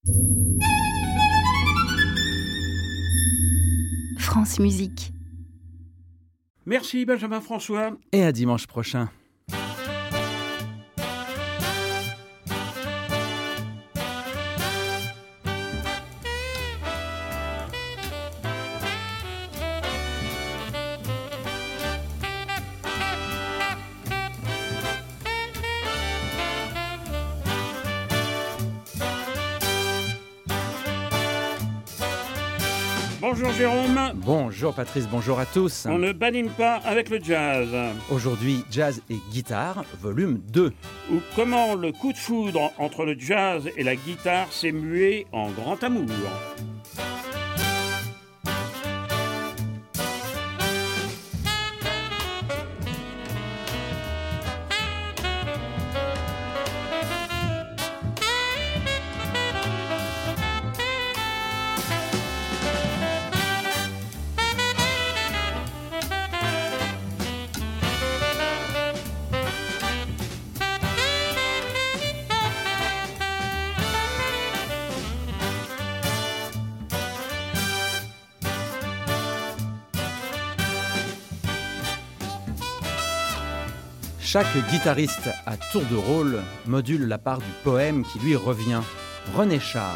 France Musique. Merci Benjamin François. Et à dimanche prochain. Bonjour Jérôme. Bonjour Patrice, bonjour à tous. On ne badine pas avec le jazz. Aujourd'hui, jazz et guitare, volume 2. Ou comment le coup de foudre entre le jazz et la guitare s'est mué en grand amour. Chaque guitariste à tour de rôle module la part du poème qui lui revient. René Char.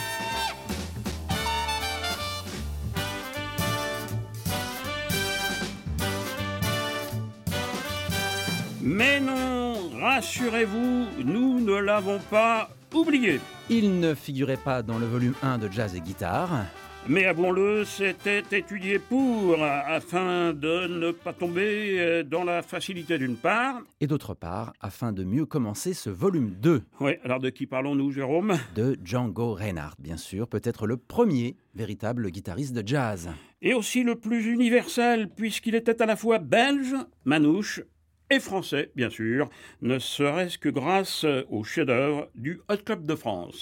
Mais non, rassurez-vous, nous ne l'avons pas oublié. Il ne figurait pas dans le volume 1 de Jazz et guitare. Mais avouons-le, c'était étudié pour, afin de ne pas tomber dans la facilité d'une part. Et d'autre part, afin de mieux commencer ce volume 2. Oui, alors de qui parlons-nous, Jérôme ? De Django Reinhardt, bien sûr, peut-être le premier véritable guitariste de jazz. Et aussi le plus universel, puisqu'il était à la fois belge, manouche, et français, bien sûr, ne serait-ce que grâce au chef-d'œuvre du Hot Club de France.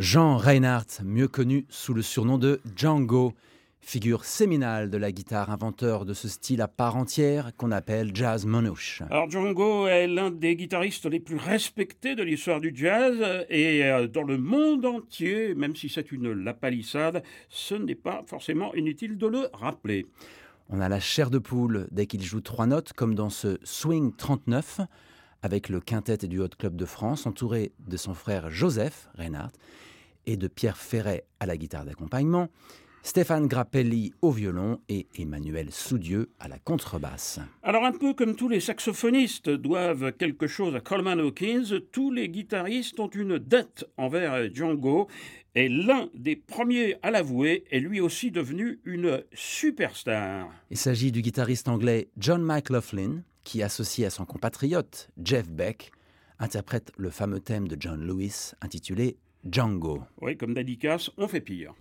Jean Reinhardt, mieux connu sous le surnom de Django, figure séminale de la guitare, inventeur de ce style à part entière qu'on appelle jazz manouche. Alors Django est l'un des guitaristes les plus respectés de l'histoire du jazz et dans le monde entier, même si c'est une lapalissade, ce n'est pas forcément inutile de le rappeler. On a la chair de poule dès qu'il joue 3 notes, comme dans ce Swing 39, avec le quintet du Hot Club de France, entouré de son frère Joseph Reinhardt et de Pierre Ferret à la guitare d'accompagnement, Stéphane Grappelli au violon et Emmanuel Soudieux à la contrebasse. Alors un peu comme tous les saxophonistes doivent quelque chose à Coleman Hawkins, tous les guitaristes ont une dette envers Django et l'un des premiers à l'avouer est lui aussi devenu une superstar. Il s'agit du guitariste anglais John McLaughlin qui, associé à son compatriote Jeff Beck, interprète le fameux thème de John Lewis intitulé Django. Oui, comme Daddy Cass, on fait pire.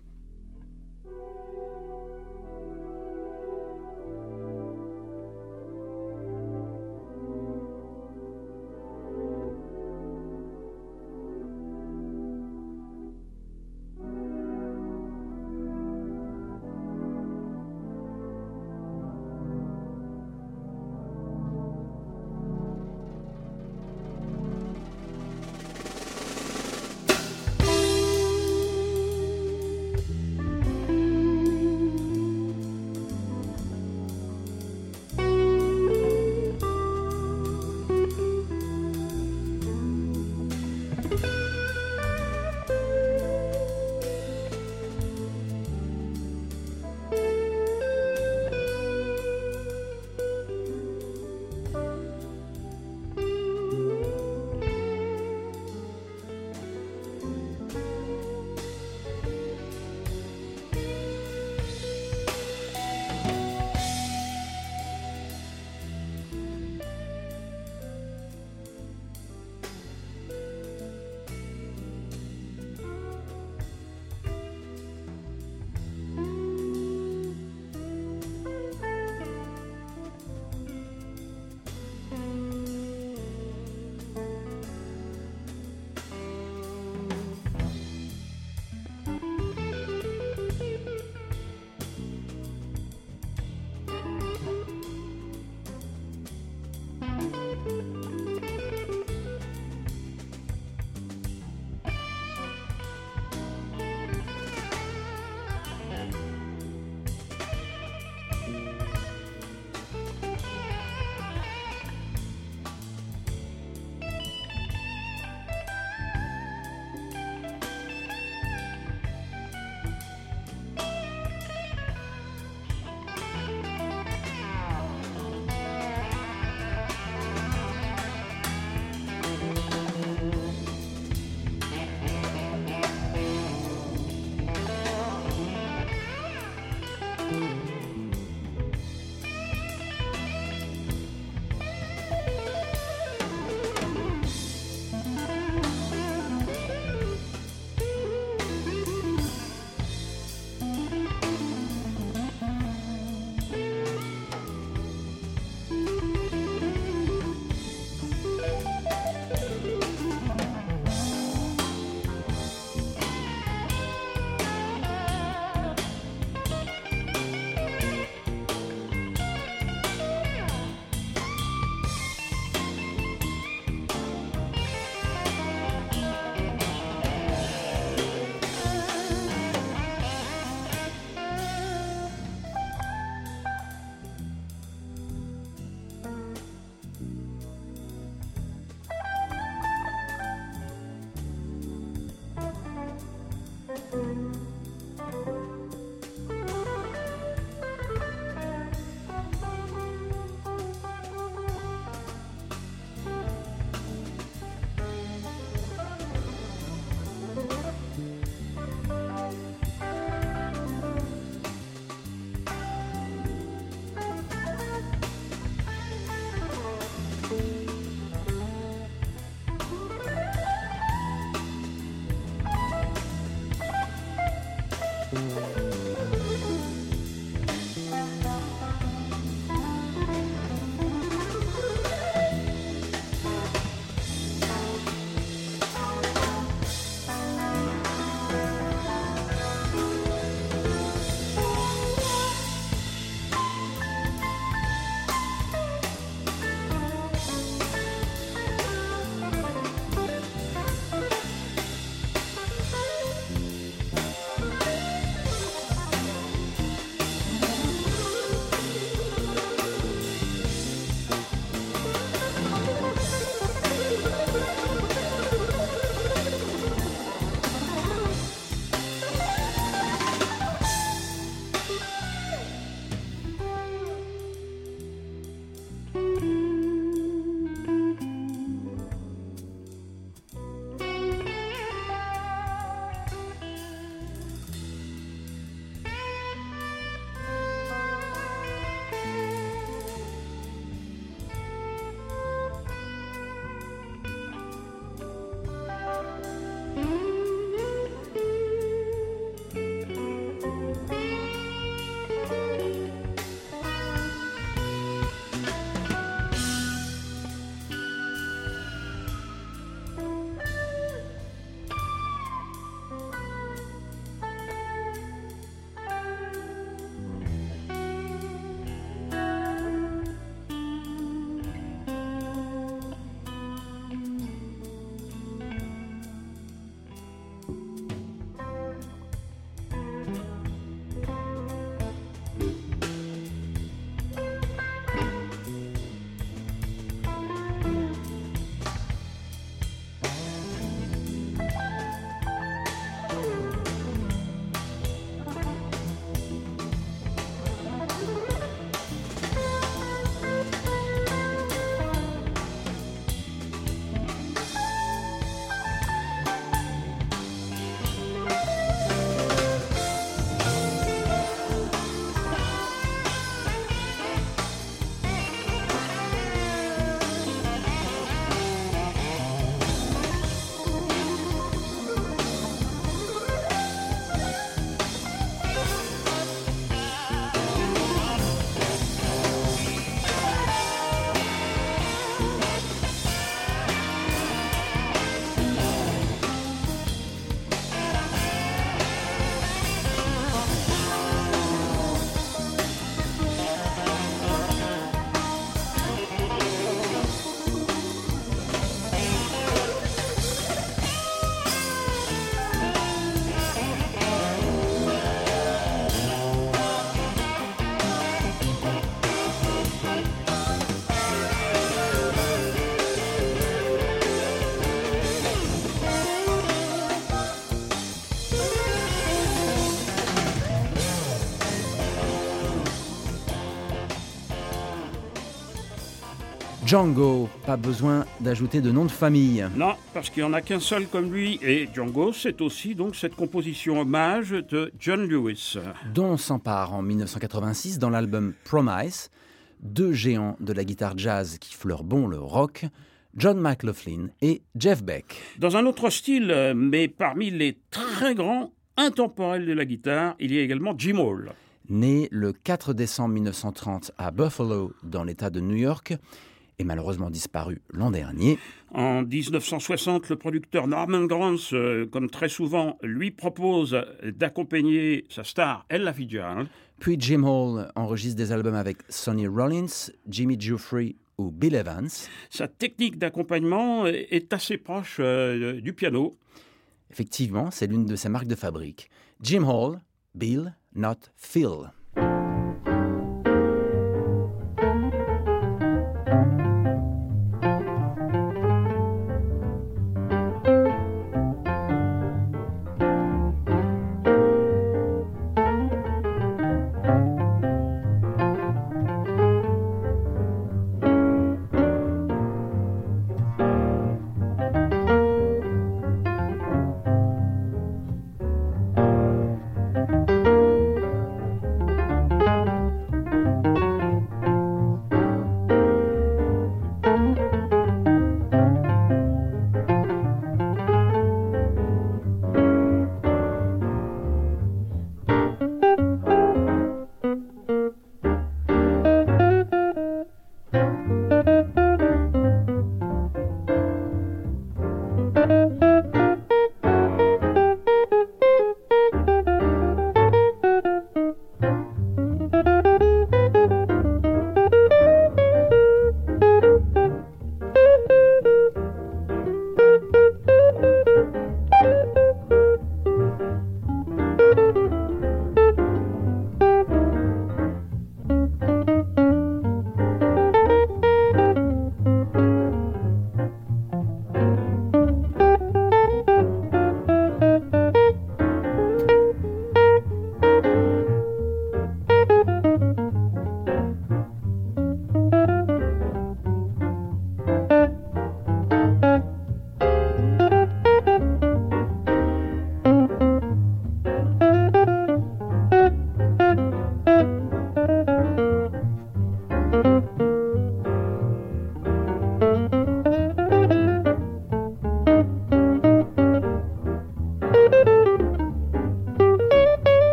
Django, pas besoin d'ajouter de nom de famille. Non, parce qu'il n'y en a qu'un seul comme lui. Et Django, c'est aussi donc cette composition hommage de John Lewis. Dont on s'empare en 1986 dans l'album Promise, deux géants de la guitare jazz qui fleurent bon le rock, John McLaughlin et Jeff Beck. Dans un autre style, mais parmi les très grands intemporels de la guitare, il y a également Jim Hall. Né le 4 décembre 1930 à Buffalo, dans l'État de New York, et malheureusement disparu l'an dernier. En 1960, le producteur Norman Granz, comme très souvent, lui propose d'accompagner sa star Ella Fitzgerald. Puis Jim Hall enregistre des albums avec Sonny Rollins, Jimmy Giuffre ou Bill Evans. Sa technique d'accompagnement est assez proche du piano. Effectivement, c'est l'une de ses marques de fabrique. Jim Hall, Bill, not Phil.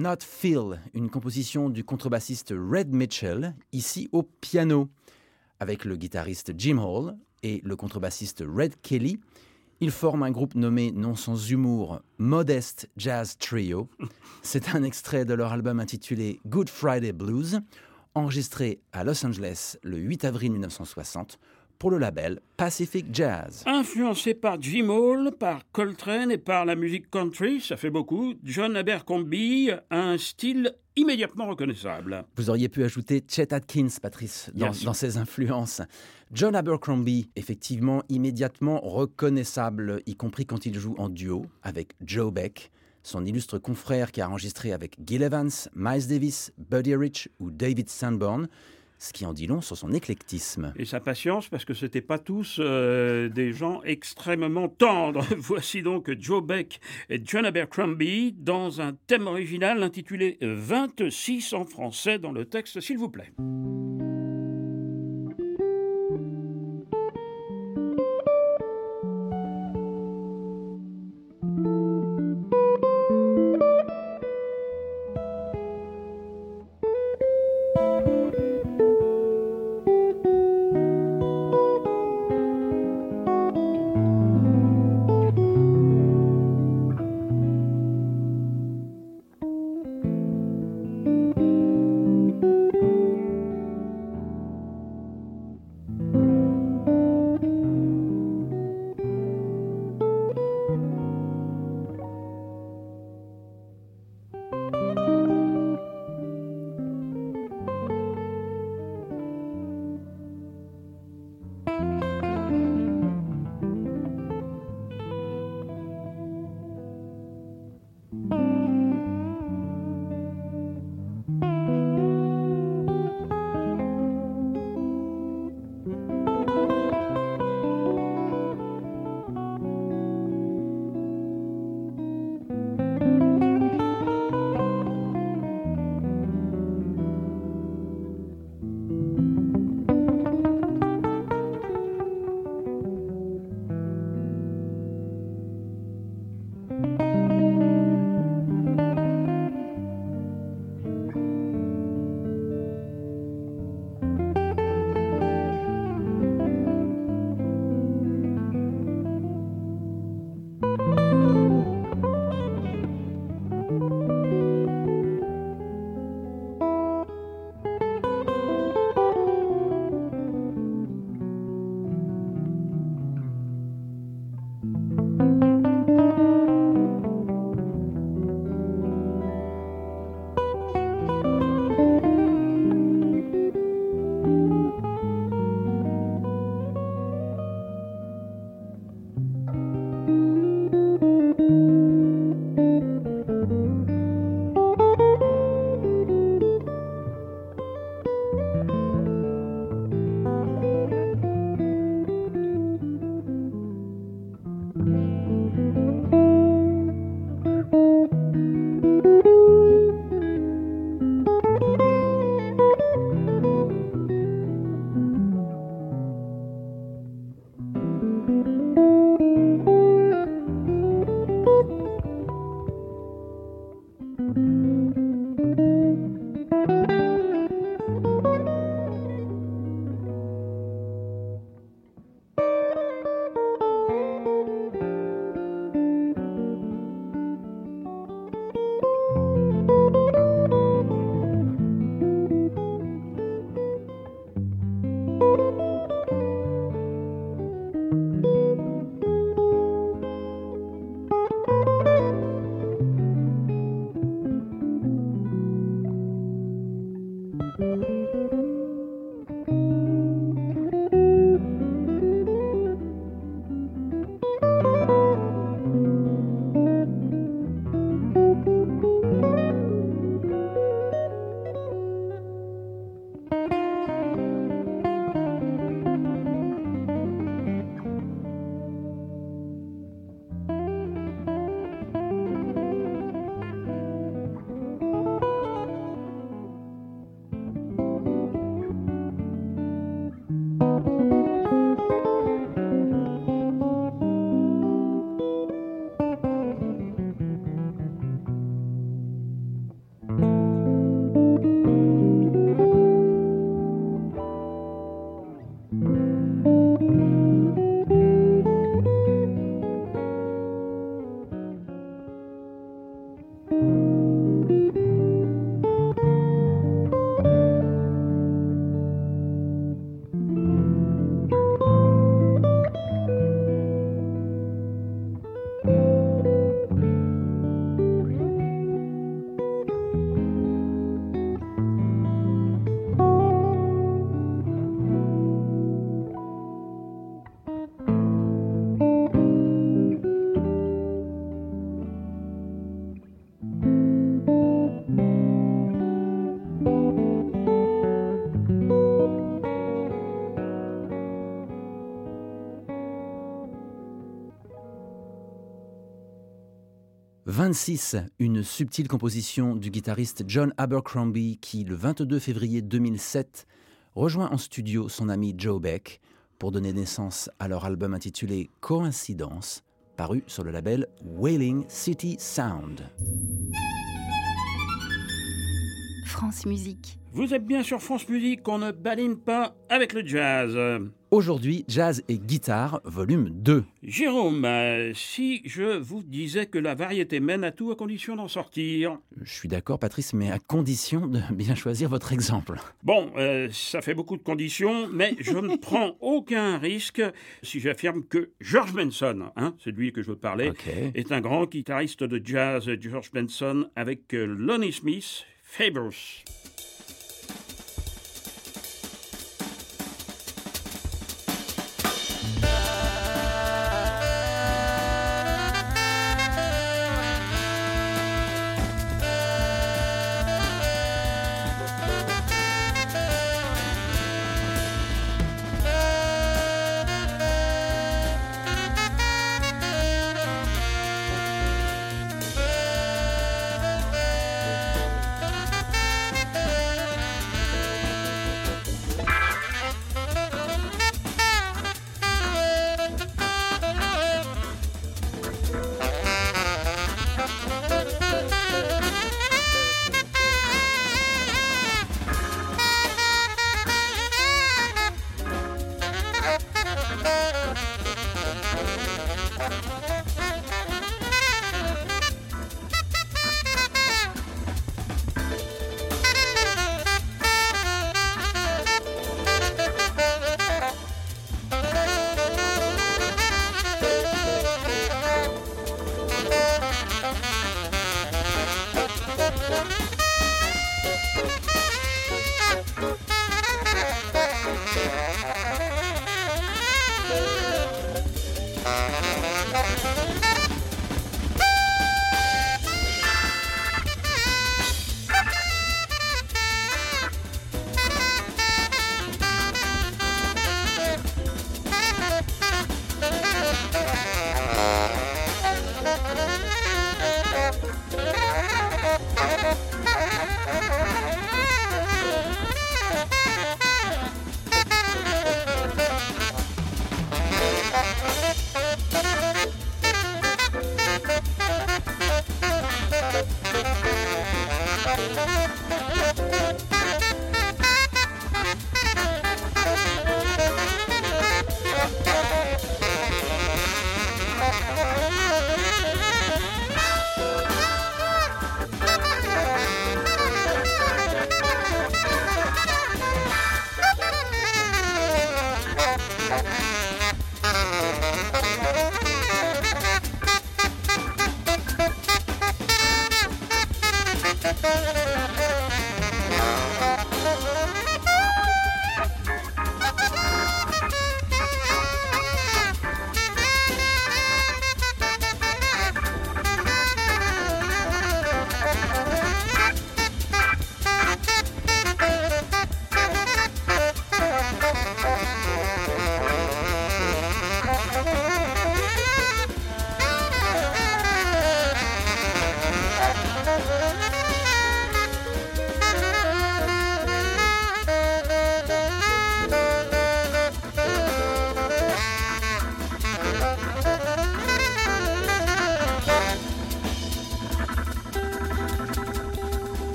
Not Phil, une composition du contrebassiste Red Mitchell, ici au piano. Avec le guitariste Jim Hall et le contrebassiste Red Kelly, ils forment un groupe nommé, non sans humour, Modest Jazz Trio. C'est un extrait de leur album intitulé Good Friday Blues, enregistré à Los Angeles le 8 avril 1960 pour le label Pacific Jazz. Influencé par Jim Hall, par Coltrane et par la musique country, ça fait beaucoup, John Abercrombie a un style immédiatement reconnaissable. Vous auriez pu ajouter Chet Atkins, Patrice, dans ses influences. John Abercrombie, effectivement, immédiatement reconnaissable, y compris quand il joue en duo avec Joe Beck, son illustre confrère qui a enregistré avec Gil Evans, Miles Davis, Buddy Rich ou David Sanborn, ce qui en dit long sur son éclectisme. Et sa patience, parce que ce n'étaient pas tous des gens extrêmement tendres. Voici donc Joe Beck et John Abercrombie dans un thème original intitulé 26 en français dans le texte, s'il vous plaît. 26, une subtile composition du guitariste John Abercrombie qui, le 22 février 2007, rejoint en studio son ami Joe Beck pour donner naissance à leur album intitulé Coïncidence, paru sur le label Wailing City Sound. France Musique. Vous êtes bien sur France Musique, on ne badine pas avec le jazz. Aujourd'hui, jazz et guitare, volume 2. Jérôme, si je vous disais que la variété mène à tout à condition d'en sortir. Je suis d'accord, Patrice, mais à condition de bien choisir votre exemple. Bon, ça fait beaucoup de conditions, mais je ne prends aucun risque si j'affirme que George Benson, c'est de lui que je veux parler, est un grand guitariste de jazz, George Benson, avec Lonnie Smith, Fables.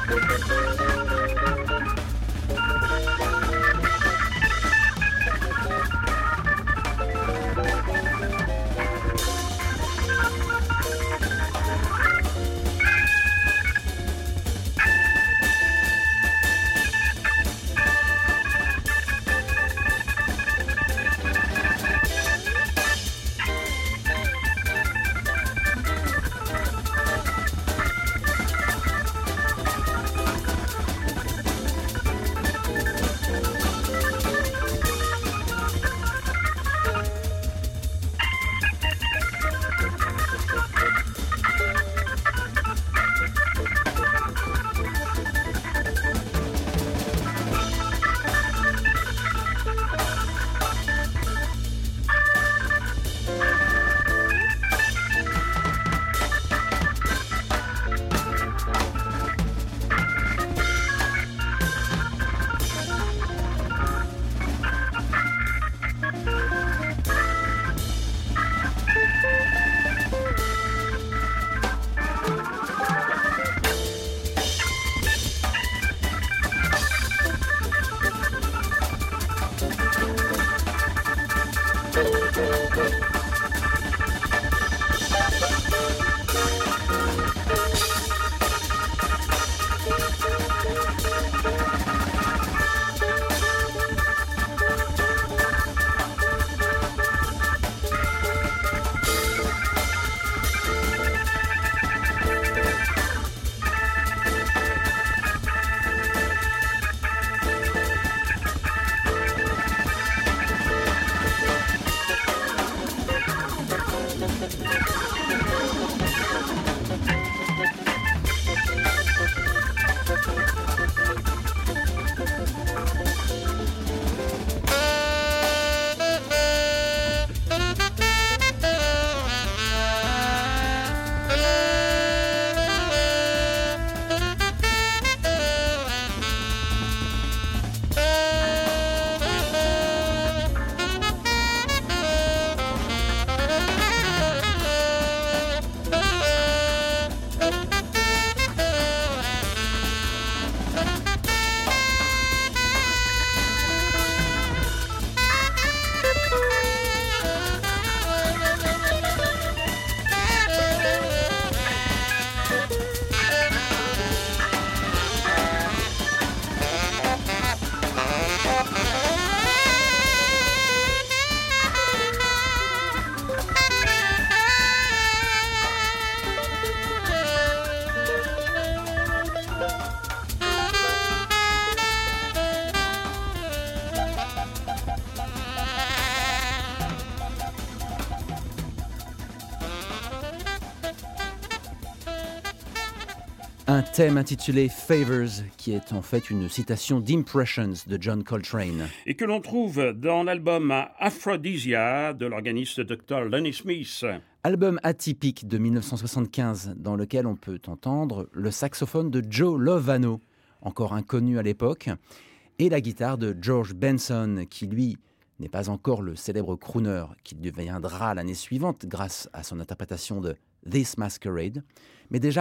Un thème intitulé Favors, qui est en fait une citation d'Impressions de John Coltrane. Et que l'on trouve dans l'album Aphrodisia de l'organiste Dr. Lenny Smith. Album atypique de 1975 dans lequel on peut entendre le saxophone de Joe Lovano, encore inconnu à l'époque, et la guitare de George Benson, qui lui n'est pas encore le célèbre crooner qui deviendra l'année suivante grâce à son interprétation de This Masquerade, mais déjà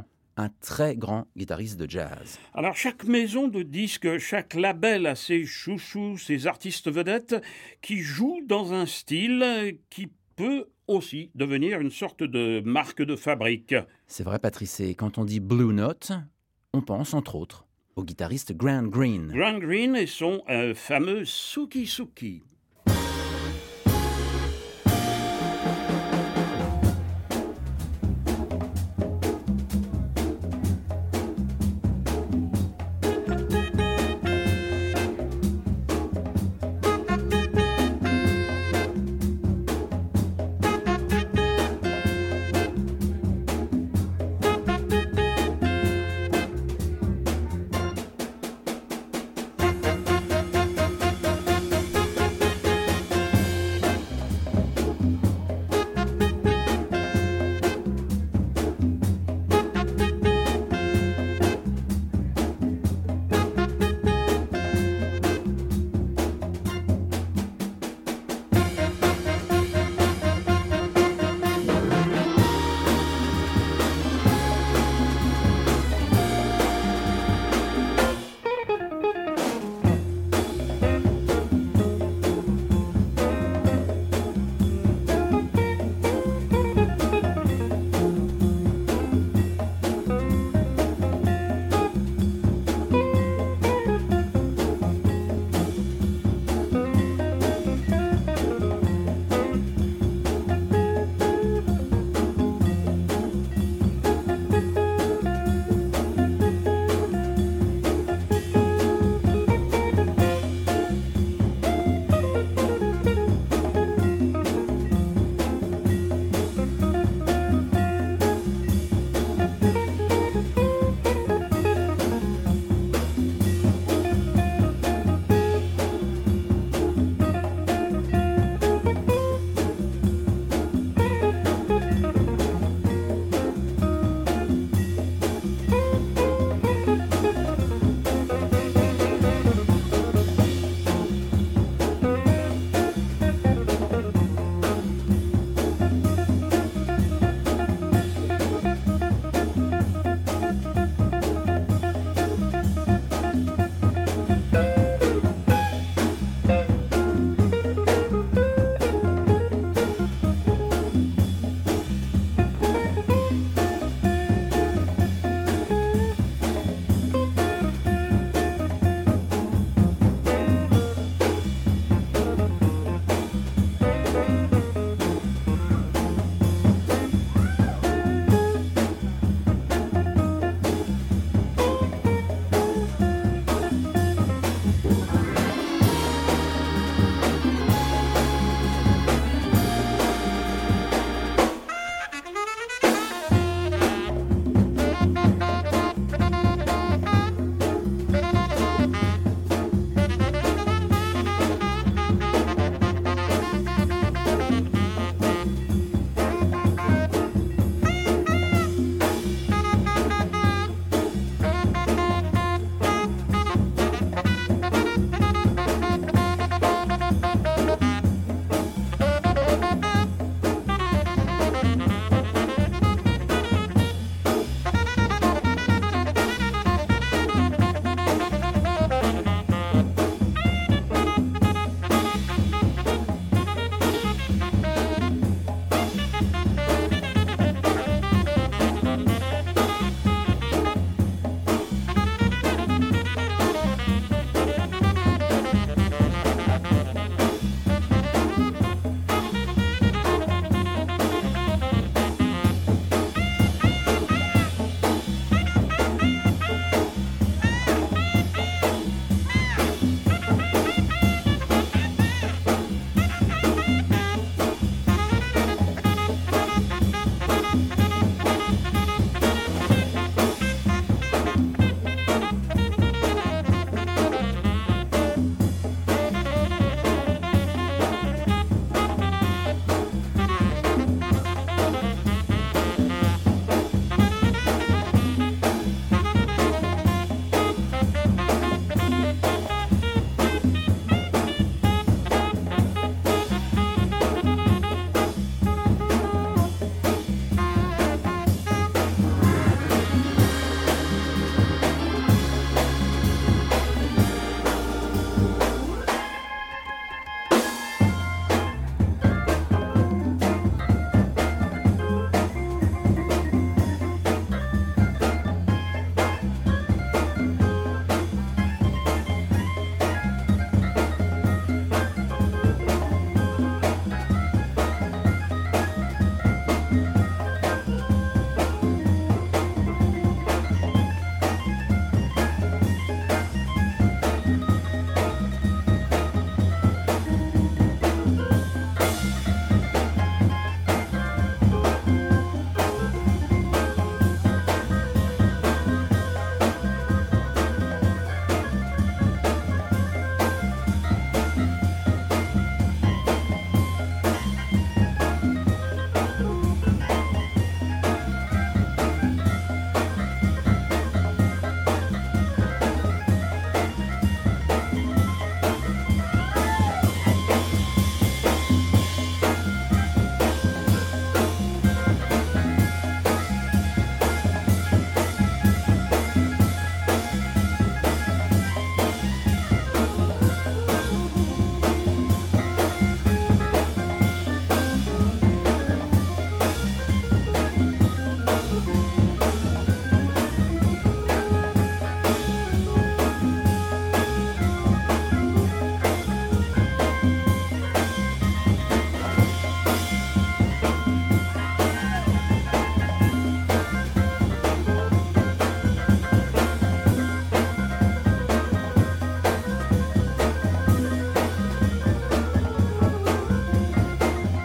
un très grand guitariste de jazz. Alors chaque maison de disques, chaque label a ses chouchous, ses artistes vedettes qui jouent dans un style qui peut aussi devenir une sorte de marque de fabrique. C'est vrai Patrice, et quand on dit Blue Note, on pense entre autres au guitariste Grant Green. Grant Green et son fameux Suki Suki.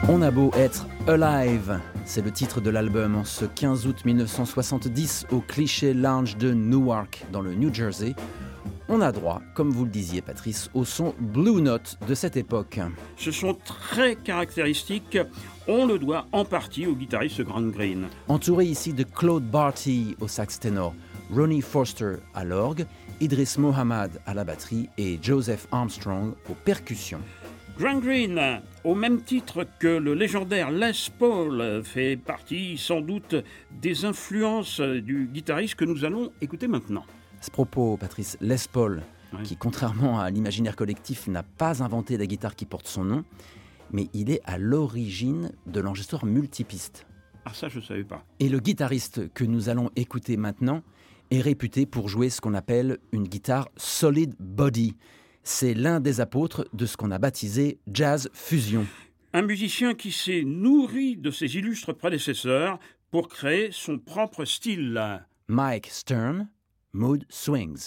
On a beau être alive, c'est le titre de l'album en ce 15 août 1970 au Cliché Lounge de Newark dans le New Jersey. On a droit, comme vous le disiez Patrice, au son Blue Note de cette époque. Ce son très caractéristique, on le doit en partie au guitariste Grant Green. Entouré ici de Claude Barty au sax ténor, Ronnie Forster à l'orgue, Idris Mohamed à la batterie et Joseph Armstrong aux percussions. Grant Green, au même titre que le légendaire Les Paul, fait partie sans doute des influences du guitariste que nous allons écouter maintenant. À ce propos, Patrice, Les Paul, Oui. qui contrairement à l'imaginaire collectif n'a pas inventé la guitare qui porte son nom, mais il est à l'origine de l'enregistreur multipiste. Ah ça je ne savais pas. Et le guitariste que nous allons écouter maintenant est réputé pour jouer ce qu'on appelle une guitare solid body. C'est l'un des apôtres de ce qu'on a baptisé jazz fusion. Un musicien qui s'est nourri de ses illustres prédécesseurs pour créer son propre style. Mike Stern, Mood Swings.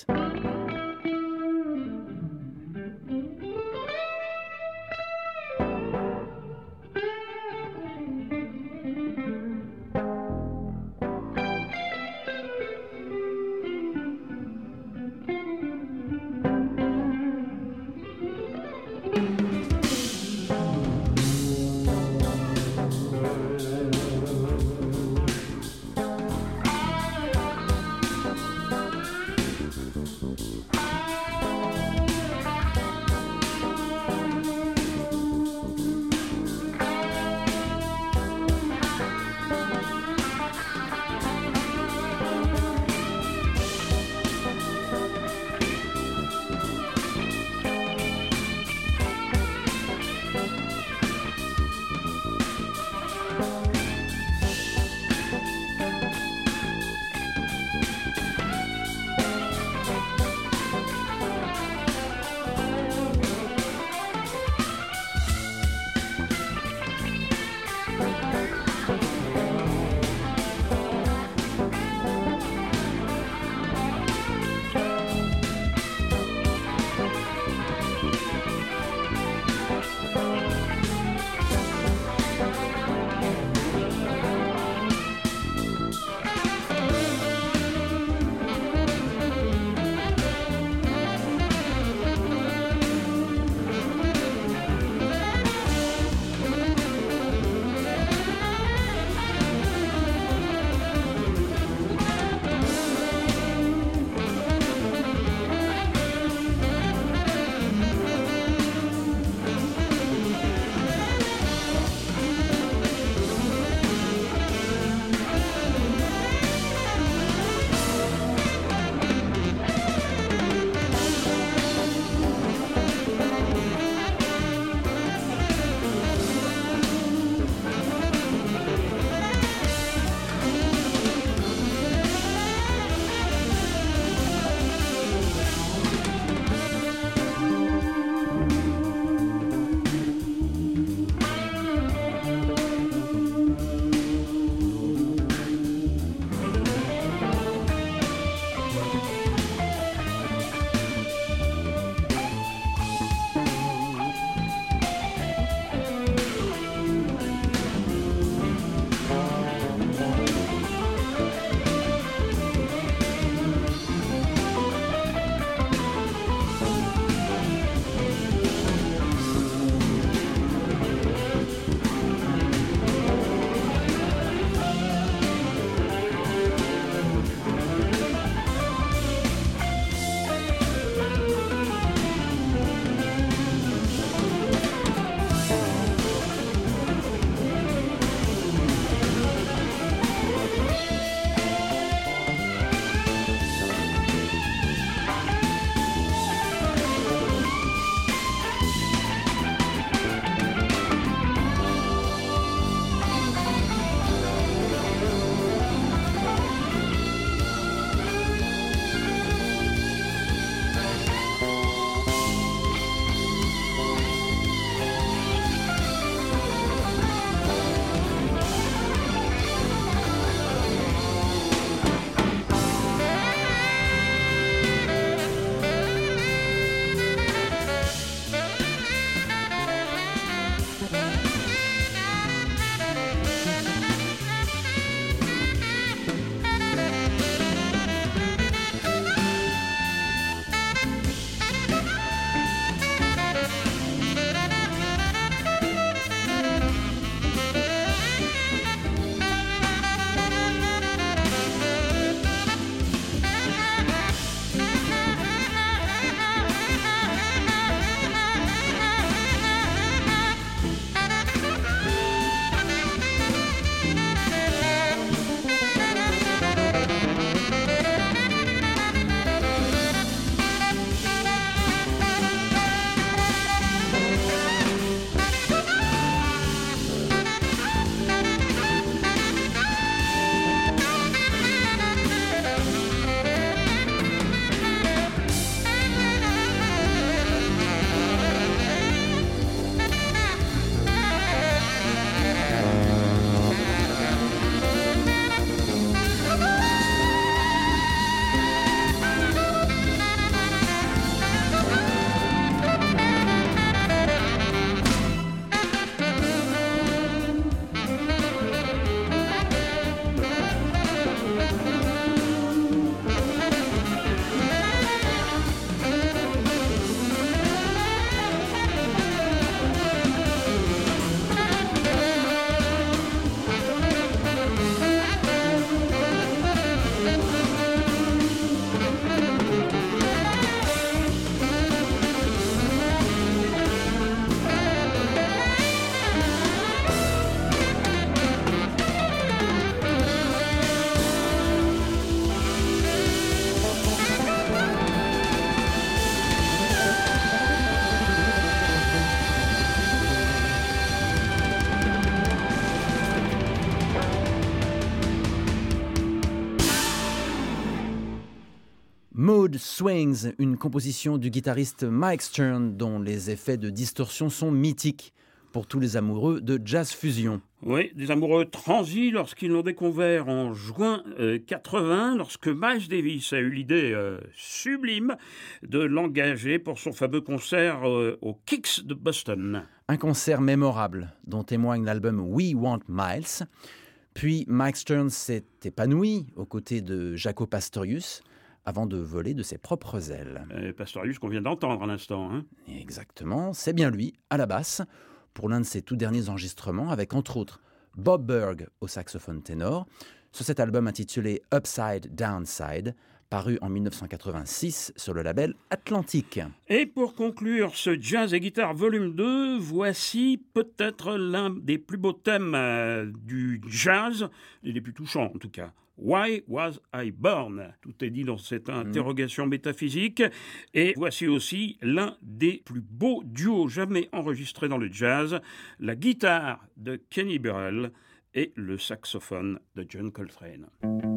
Mood Swings, une composition du guitariste Mike Stern dont les effets de distorsion sont mythiques pour tous les amoureux de jazz fusion. Oui, des amoureux transis lorsqu'ils l'ont découvert en juin 80, lorsque Miles Davis a eu l'idée sublime de l'engager pour son fameux concert au Kicks de Boston. Un concert mémorable dont témoigne l'album We Want Miles. Puis Mike Stern s'est épanoui aux côtés de Jaco Pastorius avant de voler de ses propres ailes. Pastorius qu'on vient d'entendre à l'instant. Hein. Exactement, c'est bien lui, à la basse, pour l'un de ses tout derniers enregistrements, avec entre autres Bob Berg au saxophone ténor, sur cet album intitulé Upside Downside, paru en 1986 sur le label Atlantique. Et pour conclure ce Jazz et Guitare volume 2, voici peut-être l'un des plus beaux thèmes du jazz, et des plus touchants en tout cas. Why was I born? Tout est dit dans cette interrogation métaphysique. Et voici aussi l'un des plus beaux duos jamais enregistrés dans le jazz, la guitare de Kenny Burrell et le saxophone de John Coltrane.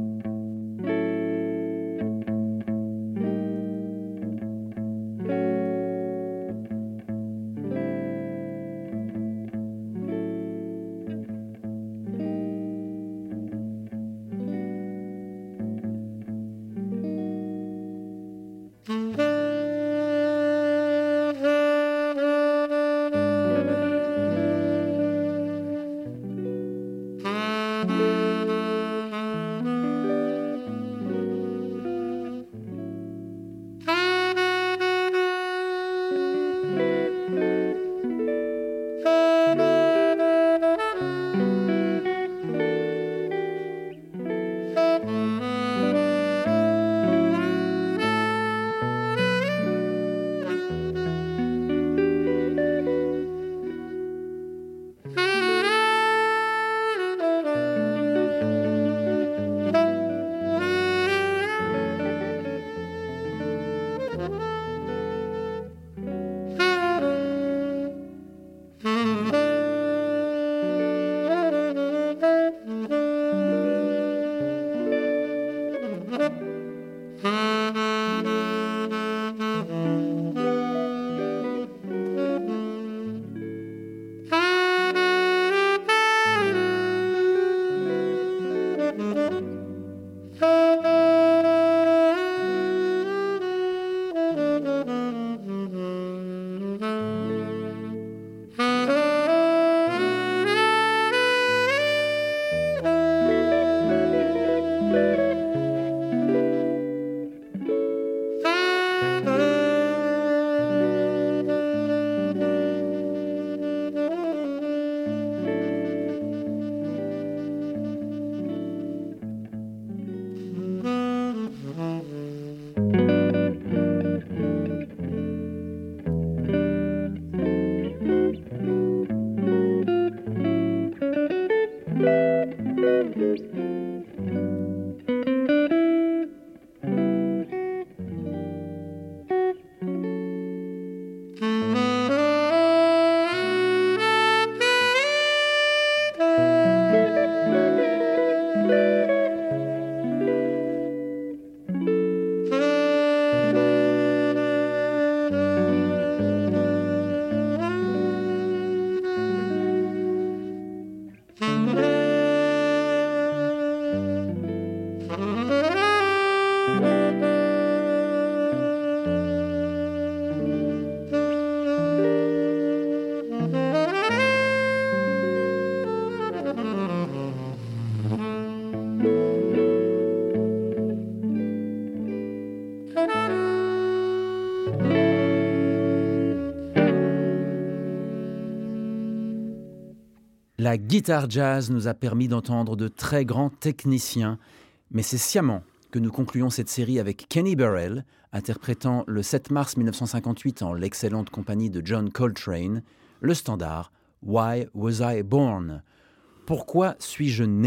La guitare jazz nous a permis d'entendre de très grands techniciens, mais c'est sciemment que nous concluons cette série avec Kenny Burrell, interprétant le 7 mars 1958 en l'excellente compagnie de John Coltrane, le standard « Why was I born ?» Pourquoi suis-je né ?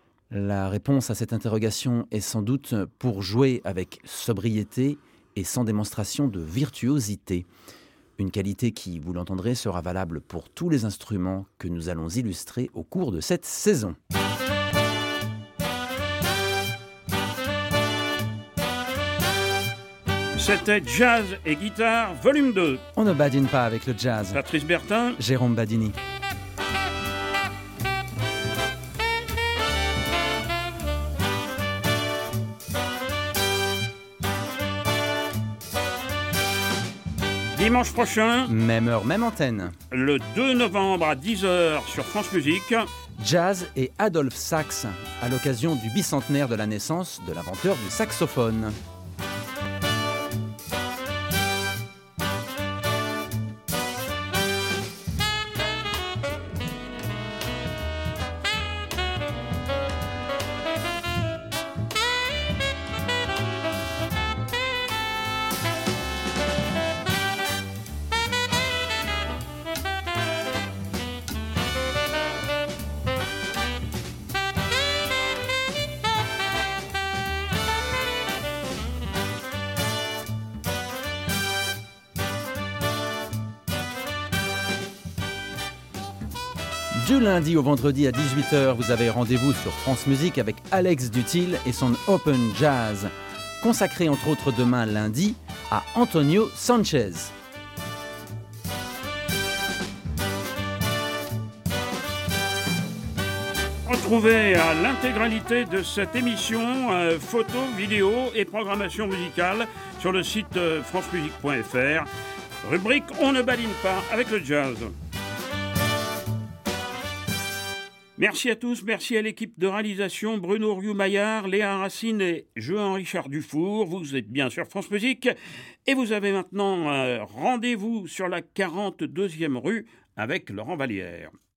La réponse à cette interrogation est sans doute pour jouer avec sobriété et sans démonstration de virtuosité. Une qualité qui, vous l'entendrez, sera valable pour tous les instruments que nous allons illustrer au cours de cette saison. C'était Jazz et Guitare, volume 2. On ne badine pas avec le jazz. Patrice Bertin. Jérôme Badini. Dimanche prochain, Même heure, même antenne. le 2 novembre à 10h sur France Musique. Jazz et Adolphe Sax, à l'occasion du bicentenaire de la naissance de l'inventeur du saxophone. Du lundi au vendredi à 18h, vous avez rendez-vous sur France Musique avec Alex Dutil et son Open Jazz, consacré entre autres demain lundi à Antonio Sanchez. Retrouvez l'intégralité de cette émission, photos, vidéos et programmation musicale sur le site francemusique.fr. Rubrique On ne badine pas avec le jazz. Merci à tous, merci à l'équipe de réalisation, Bruno Riou-Maillard, Léa Racine et Jean-Richard Dufour. Vous êtes bien sur France Musique et vous avez maintenant rendez-vous sur la 42e rue avec Laurent Vallière.